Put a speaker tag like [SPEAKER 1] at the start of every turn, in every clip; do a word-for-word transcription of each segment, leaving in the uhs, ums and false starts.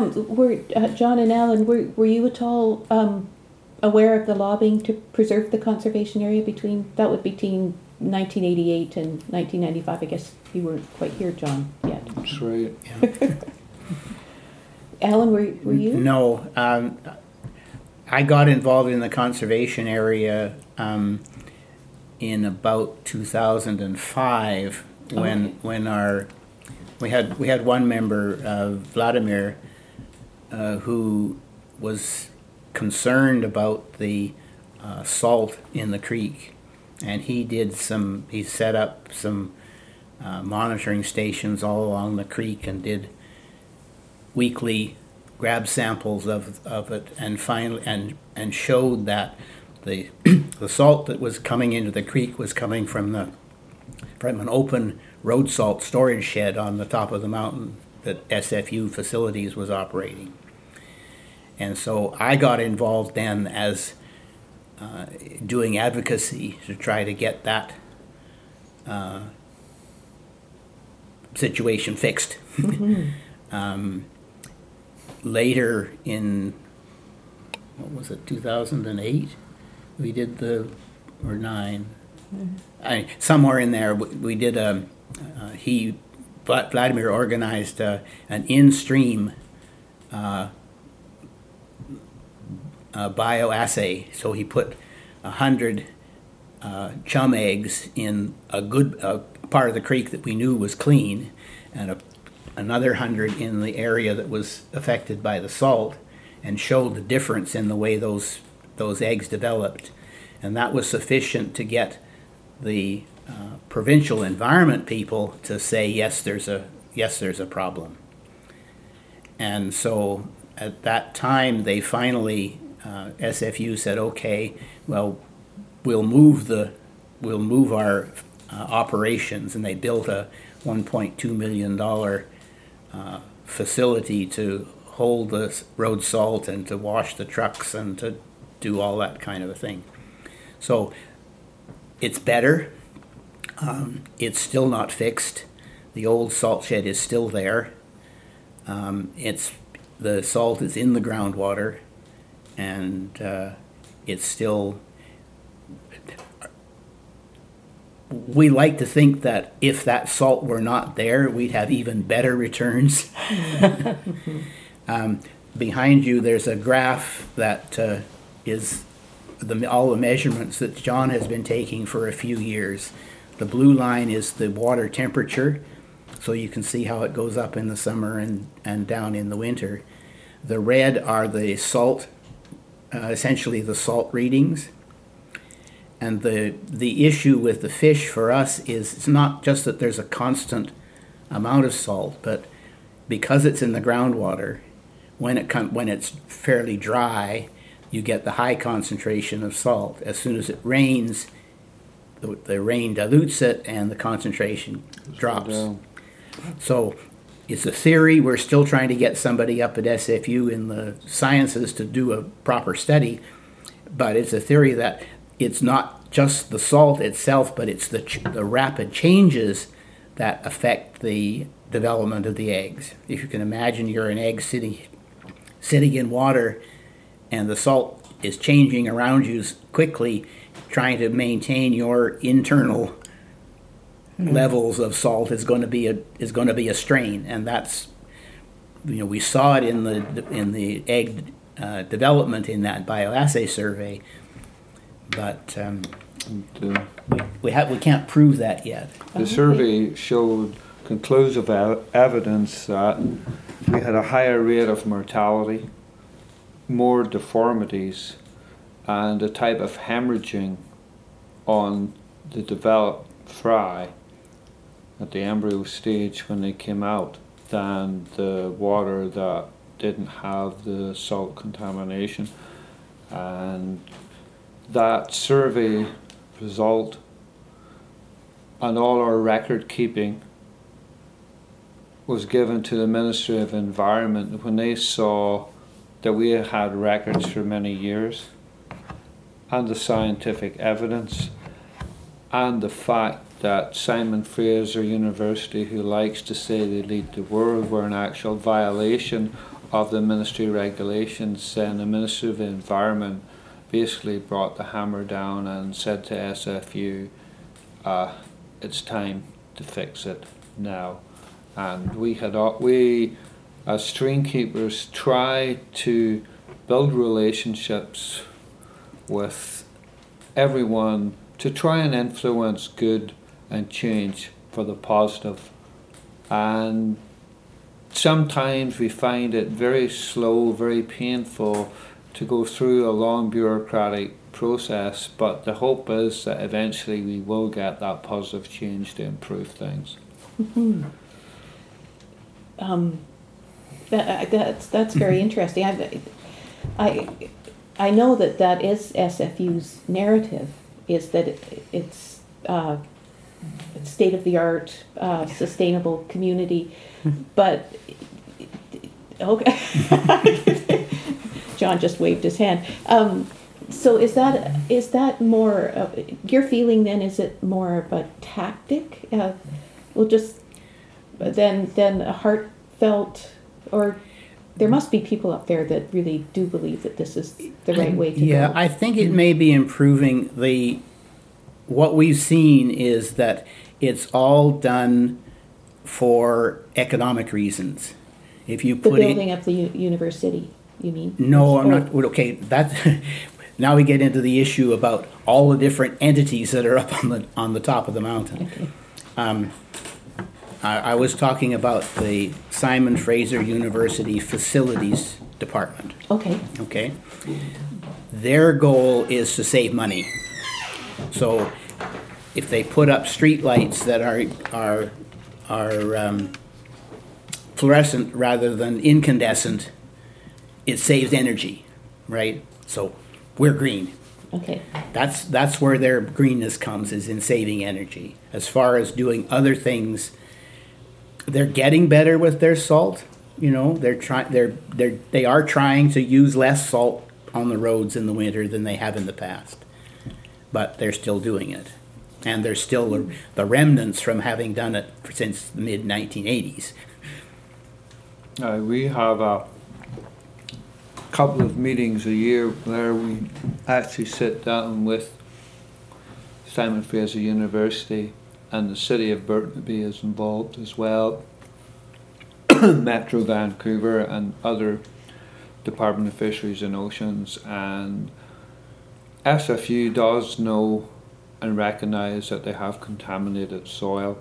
[SPEAKER 1] Um, were uh, John and Alan, were were you at all um, aware of the lobbying to preserve the conservation area between that would be between nineteen eighty-eight and nineteen ninety-five? I guess you weren't quite here, John, yet.
[SPEAKER 2] That's right.
[SPEAKER 3] Yeah.
[SPEAKER 1] Alan, were were you?
[SPEAKER 3] No, um, I got involved in the conservation area um, in about two thousand five when
[SPEAKER 1] Okay.
[SPEAKER 3] when our we had we had one member, uh, Vladimir, uh, who was concerned about the uh, salt in the creek, and he did some. He set up some uh, monitoring stations all along the creek and did weekly grab samples of of it, and finally and and showed that the the salt that was coming into the creek was coming from the from an open road salt storage shed on the top of the mountain that S F U Facilities was operating. And so I got involved then as uh, doing advocacy to try to get that uh, situation fixed.
[SPEAKER 1] Mm-hmm.
[SPEAKER 3] um, later in, what was it, two thousand eight, we did the, or nine, mm-hmm. I, somewhere in there, we, we did a, uh, he, Vladimir organized uh, an in-stream uh, uh, bioassay. So he put a hundred uh, chum eggs in a good uh, part of the creek that we knew was clean, and a, another hundred in the area that was affected by the salt, and showed the difference in the way those those eggs developed. And that was sufficient to get the uh, provincial environment people to say, yes, there's a yes, there's a problem. And so at that time, they finally, uh, S F U said, okay, well, we'll move the we'll move our uh, operations, and they built a one point two million dollar uh, facility to hold the road salt and to wash the trucks and to do all that kind of a thing. So it's better. Um, it's still not fixed. The old salt shed is still there. Um, it's the salt is in the groundwater, and uh, it's still. We like to think that if that salt were not there, we'd have even better returns. um, behind you, there's a graph that uh, is the, all the measurements that John has been taking for a few years. The blue line is the water temperature, so you can see how it goes up in the summer and, and down in the winter. The red are the salt, uh, essentially the salt readings. And the the issue with the fish for us is it's not just that there's a constant amount of salt, but because it's in the groundwater, when it com- when it's fairly dry, you get the high concentration of salt. As soon as it rains, the, the rain dilutes it and the concentration drops. So it's a theory. We're still trying to get somebody up at S F U in the sciences to do a proper study, but it's a theory that it's not just the salt itself, but it's the ch- the rapid changes that affect the development of the eggs. If you can imagine, you're an egg sitting sitting in water, and the salt is changing around you quickly, trying to maintain your internal mm-hmm. levels of salt is going to be a is going to be a strain, and that's, you know, we saw it in the in the egg uh, development in that bioassay survey. But um,
[SPEAKER 2] and, uh,
[SPEAKER 3] we we, have, we can't prove that yet.
[SPEAKER 2] The survey showed conclusive ev- evidence that we had a higher rate of mortality, more deformities, and a type of hemorrhaging on the developed fry at the embryo stage when they came out than the water that didn't have the salt contamination. And that survey result and all our record keeping was given to the Ministry of Environment when they saw that we had records for many years, and the scientific evidence, and the fact that Simon Fraser University, who likes to say they lead the world, were in actual violation of the Ministry of Regulations, and the Ministry of the Environment basically brought the hammer down and said to S F U, uh, it's time to fix it now. And we had we as stream keepers try to build relationships with everyone to try and influence good and change for the positive. And sometimes we find it very slow, very painful to go through a long bureaucratic process, but the hope is that eventually we will get that positive change to improve things.
[SPEAKER 1] Mm-hmm. Um, that, that's that's very interesting. I, I I know that that is S F U's narrative, is that it, it's uh, state of the art, uh, sustainable community, but okay. John just waved his hand. Um, so is that is that more uh, your feeling then? Is it more of a tactic? Uh, well, just then then a heartfelt, or there must be people up there that really do believe that this is the right way to
[SPEAKER 3] yeah,
[SPEAKER 1] go.
[SPEAKER 3] Yeah, I think it may be improving. The what we've seen is that it's all done for economic reasons. If you
[SPEAKER 1] The
[SPEAKER 3] put
[SPEAKER 1] building
[SPEAKER 3] in,
[SPEAKER 1] of the u- university, you mean?
[SPEAKER 3] no, I'm
[SPEAKER 1] Or-
[SPEAKER 3] not. well, Okay, that now we get into the issue about all the different entities that are up on the on the top of the mountain.
[SPEAKER 1] Okay.
[SPEAKER 3] Um, I, I was talking about the Simon Fraser University Facilities Department.
[SPEAKER 1] Okay.
[SPEAKER 3] Okay, their goal is to save money. So, if they put up street lights that are are are um, fluorescent rather than incandescent, it saves energy, right? So, we're green.
[SPEAKER 1] Okay.
[SPEAKER 3] That's that's where their greenness comes, is in saving energy. As far as doing other things, they're getting better with their salt. You know, they're trying. They're they're they are trying to use less salt on the roads in the winter than they have in the past, but they're still doing it, and there's still the, the remnants from having done it since the mid nineteen eighties.
[SPEAKER 2] Uh, we have a couple of meetings a year where we actually sit down with Simon Fraser University, and the city of Burnaby is involved as well, Metro Vancouver and other Department of Fisheries and Oceans, and S F U does know and recognise that they have contaminated soil,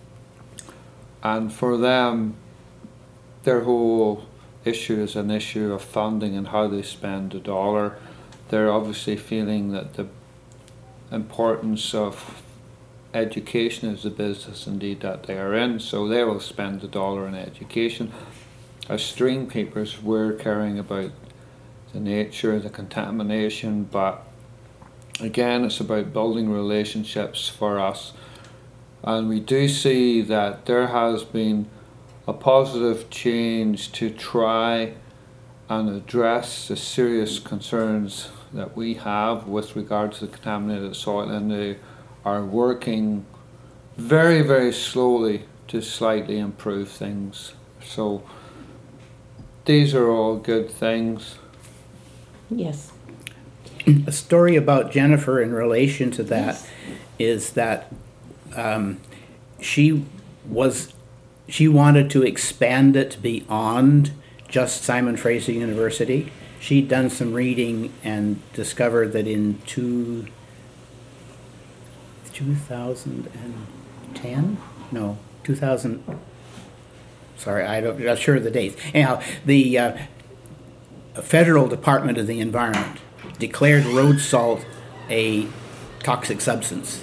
[SPEAKER 2] and for them their whole issue is an issue of funding and how they spend the dollar. They're obviously feeling that the importance of education is the business indeed that they are in, so they will spend the dollar in education. As stream keepers, we're caring about the nature, the contamination, but again, it's about building relationships for us. And we do see that there has been a positive change to try and address the serious concerns that we have with regard to the contaminated soil, and they are working very, very slowly to slightly improve things. So these are all good things.
[SPEAKER 1] Yes.
[SPEAKER 3] A story about Jennifer in relation to that
[SPEAKER 1] Yes.
[SPEAKER 3] is that um, she was she wanted to expand it beyond just Simon Fraser University. She'd done some reading and discovered that in two, two thousand ten? No, two thousand. Sorry, I don't, I'm not sure of the dates. Anyhow, the uh, Federal Department of the Environment declared road salt a toxic substance.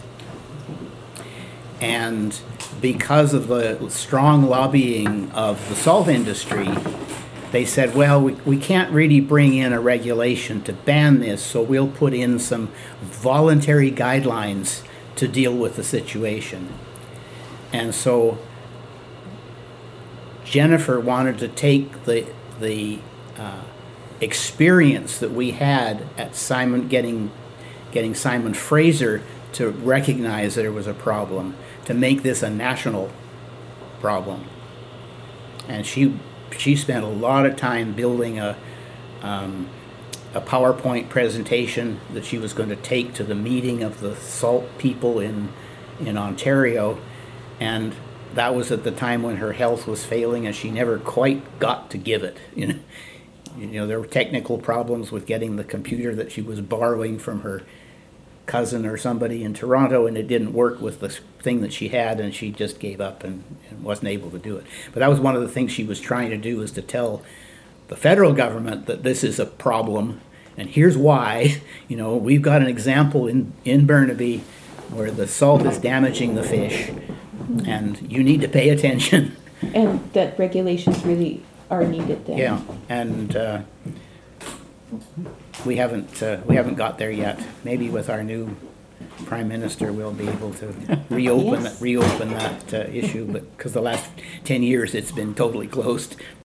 [SPEAKER 3] And because of the strong lobbying of the salt industry, they said, well, we, we can't really bring in a regulation to ban this, so we'll put in some voluntary guidelines to deal with the situation. And so Jennifer wanted to take the the uh, experience that we had at Simon getting getting Simon Fraser to recognize that there was a problem, to make this a national problem. And she she spent a lot of time building a um, a PowerPoint presentation that she was going to take to the meeting of the salt people in in Ontario, and that was at the time when her health was failing, and she never quite got to give it. You know, you know there were technical problems with getting the computer that she was borrowing from her cousin or somebody in Toronto, and it didn't work with the thing that she had, and she just gave up and, and wasn't able to do it. But that was one of the things she was trying to do, is to tell the federal government that this is a problem, and here's why. You know, we've got an example in, in Burnaby where the salt is damaging the fish, and you need to pay attention.
[SPEAKER 1] And that regulations really are needed then.
[SPEAKER 3] Yeah, and uh, we haven't uh, we haven't got there yet. Maybe with our new prime minister, we'll be able to reopen
[SPEAKER 1] Yes.
[SPEAKER 3] reopen that uh, issue. But because the last ten years, it's been totally closed.